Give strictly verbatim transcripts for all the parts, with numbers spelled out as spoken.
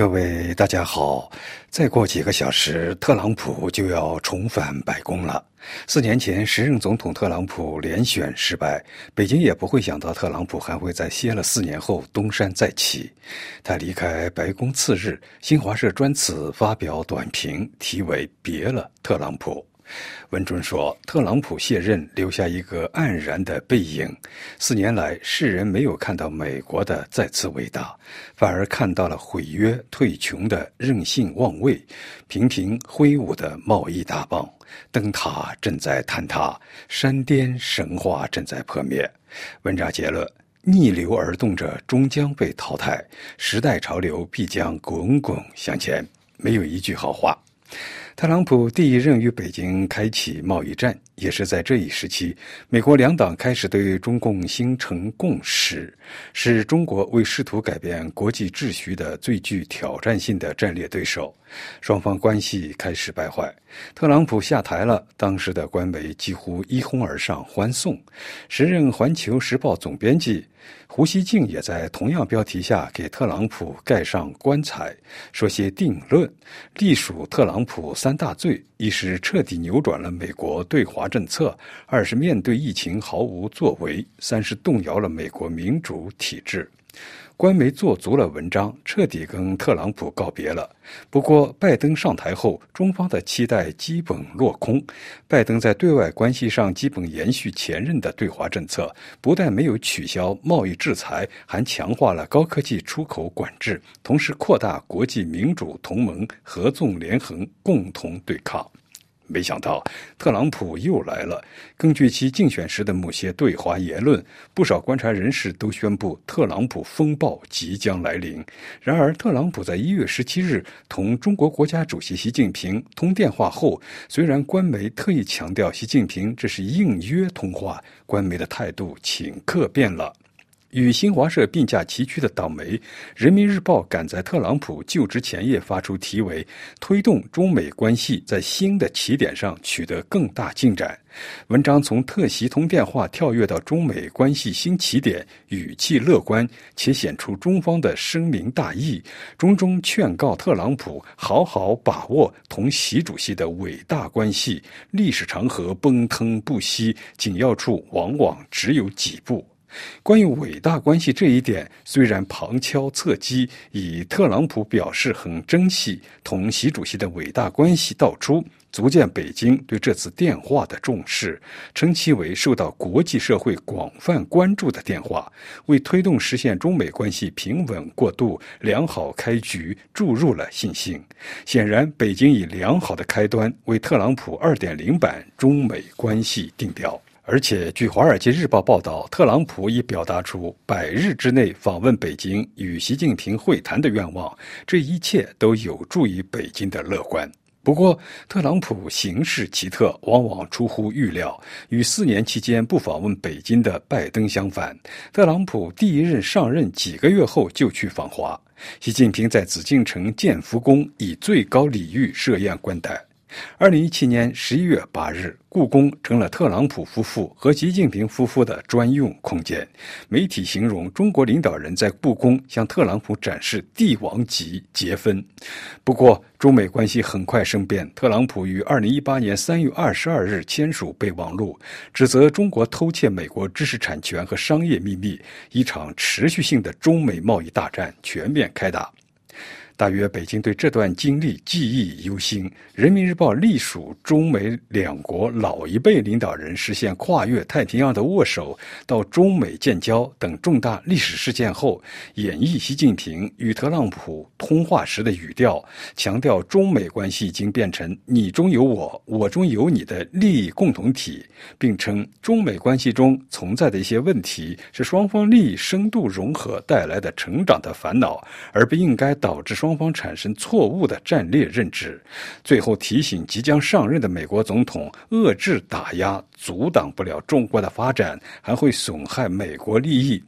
各位大家好，再过几个小时，特朗普就要重返白宫了。四年前，时任总统特朗普连选失败，北京也不会想到特朗普还会在歇了四年后东山再起。他离开白宫次日，新华社专此发表短评，题为“别了，特朗普”。文中说，特朗普卸任留下一个黯然的背影。四年来，世人没有看到美国的再次伟大，反而看到了毁约退穷的任性妄为，频频挥舞的贸易大棒。灯塔正在坍塌，山巅神话正在破灭。文章结论：逆流而动者终将被淘汰，时代潮流必将滚滚向前。没有一句好话。特朗普第一任与北京开启贸易战，也是在这一时期，美国两党开始对中共形成共识，是中国为试图改变国际秩序的最具挑战性的战略对手。双方关系开始败坏，特朗普下台了，当时的官媒几乎一哄而上欢送。时任《环球时报》总编辑胡锡进也在同样标题下给特朗普盖上棺材，说些定论，隶属特朗普三大罪：一是彻底扭转了美国对华政策，二是面对疫情毫无作为，三是动摇了美国民主体制。官媒做足了文章，彻底跟特朗普告别了。不过，拜登上台后，中方的期待基本落空。拜登在对外关系上基本延续前任的对华政策，不但没有取消贸易制裁，还强化了高科技出口管制，同时扩大国际民主同盟合纵连横，共同对抗。没想到特朗普又来了。根据其竞选时的某些对华言论，不少观察人士都宣布特朗普风暴即将来临。然而，特朗普在一月十七日同中国国家主席习近平通电话后，虽然官媒特意强调习近平这是应约通话，官媒的态度顷刻变了。与新华社并驾齐驱的党媒《人民日报》赶在特朗普就职前夜发出题为“推动中美关系在新的起点上取得更大进展”。文章从特习通电话跳跃到中美关系新起点，语气乐观，且显出中方的深明大义，中中劝告特朗普好好把握同习主席的伟大关系，历史长河奔腾不息，紧要处往往只有几步。关于伟大关系这一点，虽然旁敲侧击，以特朗普表示很珍惜同习主席的伟大关系道出，足见北京对这次电话的重视，称其为受到国际社会广泛关注的电话，为推动实现中美关系平稳过渡、良好开局注入了信心。显然，北京以良好的开端为特朗普 二点零 版中美关系定调。而且，据《华尔街日报》报道，特朗普已表达出百日之内访问北京与习近平会谈的愿望，这一切都有助于北京的乐观。不过，特朗普行事奇特，往往出乎预料。与四年期间不访问北京的拜登相反，特朗普第一任上任几个月后就去访华。习近平在紫禁城建福宫以最高礼遇设宴官待。二零一七年十一月八日，故宫成了特朗普夫妇和习近平夫妇的专用空间。媒体形容中国领导人在故宫向特朗普展示帝王级节分。不过，中美关系很快生变，特朗普于二零一八年三月二十二日签署备忘录，指责中国偷窃美国知识产权和商业秘密，一场持续性的中美贸易大战全面开打。大约北京对这段经历记忆犹新，《人民日报》隶属中美两国老一辈领导人实现跨越太平洋的握手到中美建交等重大历史事件后，演绎习近平与特朗普通话时的语调，强调中美关系已经变成你中有我，我中有你的利益共同体，并称中美关系中存在的一些问题是双方利益深度融合带来的成长的烦恼，而不应该导致双方产生错误的战略认知。最后提醒即将上任的美国总统，遏制打压阻挡不了中国的发展，还会损害美国利益。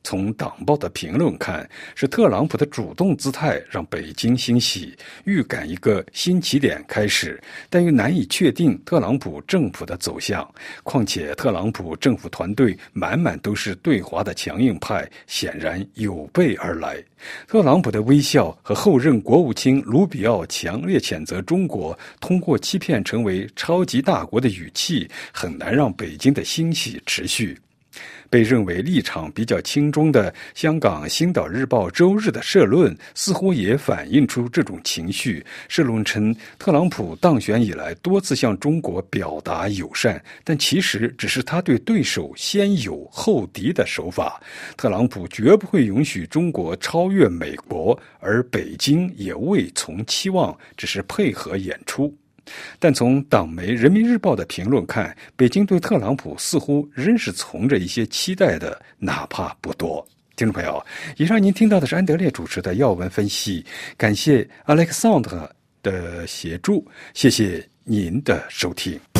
从党报的评论看，是特朗普的主动姿态让北京欣喜，预感一个新起点开始，但又难以确定特朗普政府的走向。况且特朗普政府团队满满都是对华的强硬派，显然有备而来。特朗普的微笑和后任国务卿卢比奥强烈谴责中国通过欺骗成为超级大国的语气，很难让北京的欣喜持续。被认为立场比较亲中的香港《星岛日报》周日的社论似乎也反映出这种情绪。社论称，特朗普当选以来多次向中国表达友善，但其实只是他对对手先友后敌的手法。特朗普绝不会允许中国超越美国，而北京也未从期望，只是配合演出。但从党媒《人民日报》的评论看，北京对特朗普似乎仍是存着一些期待的，哪怕不多。听众朋友，以上您听到的是安德烈主持的要闻分析，感谢 Alexander 的协助，谢谢您的收听。